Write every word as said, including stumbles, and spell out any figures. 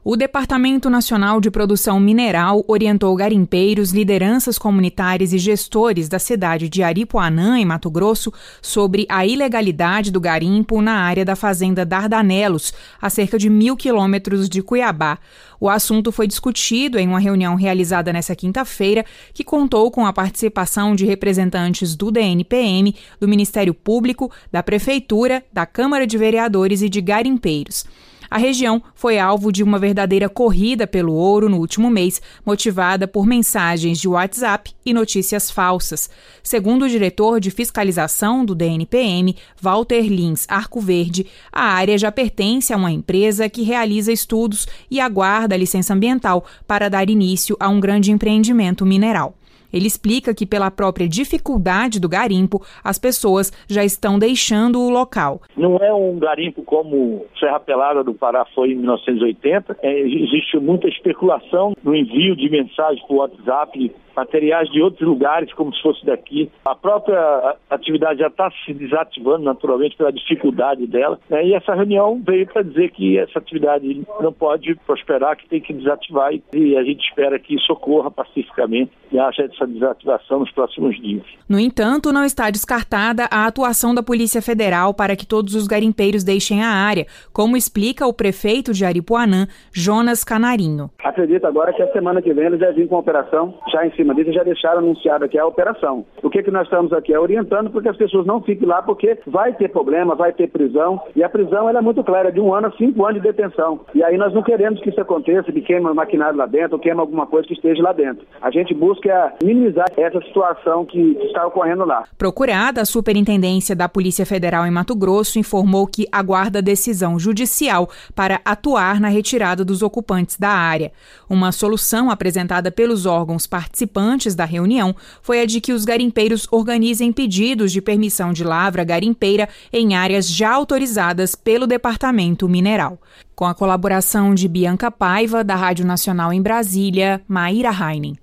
O Departamento Nacional de Produção Mineral orientou garimpeiros, lideranças comunitárias e gestores da cidade de Aripuanã, em Mato Grosso, sobre a ilegalidade do garimpo na área da fazenda Dardanelos, a cerca de mil quilômetros de Cuiabá. O assunto foi discutido em uma reunião realizada nesta quinta-feira, que contou com a participação de representantes do D N P M, do Ministério Público, da Prefeitura, da Câmara de Vereadores e de garimpeiros. A região foi alvo de uma verdadeira corrida pelo ouro no último mês, motivada por mensagens de WhatsApp e notícias falsas. Segundo o diretor de fiscalização do D N P M, Walter Lins Arcoverde, a área já pertence a uma empresa que realiza estudos e aguarda a licença ambiental para dar início a um grande empreendimento mineral. Ele explica que, pela própria dificuldade do garimpo, as pessoas já estão deixando o local. Não é um garimpo como Serra Pelada do Pará foi em mil novecentos e oitenta. É, existe muita especulação no envio de mensagens por WhatsApp, materiais de outros lugares, como se fosse daqui. A própria atividade já está se desativando naturalmente pela dificuldade dela, né? E essa reunião veio para dizer que essa atividade não pode prosperar, que tem que desativar, e a gente espera que isso ocorra pacificamente e haja essa desativação nos próximos dias. No entanto, não está descartada a atuação da Polícia Federal para que todos os garimpeiros deixem a área, como explica o prefeito de Aripuanã, Jonas Canarinho. Acredito agora que a semana que vem eles devem vir com a operação já em cima disso, já deixaram anunciado aqui a operação. O que, que nós estamos aqui é orientando para que as pessoas não fiquem lá, porque vai ter problema, vai ter prisão, e a prisão ela é muito clara, é de um ano a cinco anos de detenção. E aí nós não queremos que isso aconteça, que queima maquinário lá dentro, ou queima alguma coisa que esteja lá dentro. A gente busca minimizar essa situação que está ocorrendo lá. Procurada, a Superintendência da Polícia Federal em Mato Grosso informou que aguarda decisão judicial para atuar na retirada dos ocupantes da área. Uma solução apresentada pelos órgãos participantes da reunião foi a de que os garimpeiros organizem pedidos de permissão de lavra garimpeira em áreas já autorizadas pelo Departamento Mineral. Com a colaboração de Bianca Paiva, da Rádio Nacional em Brasília, Maíra Heinen.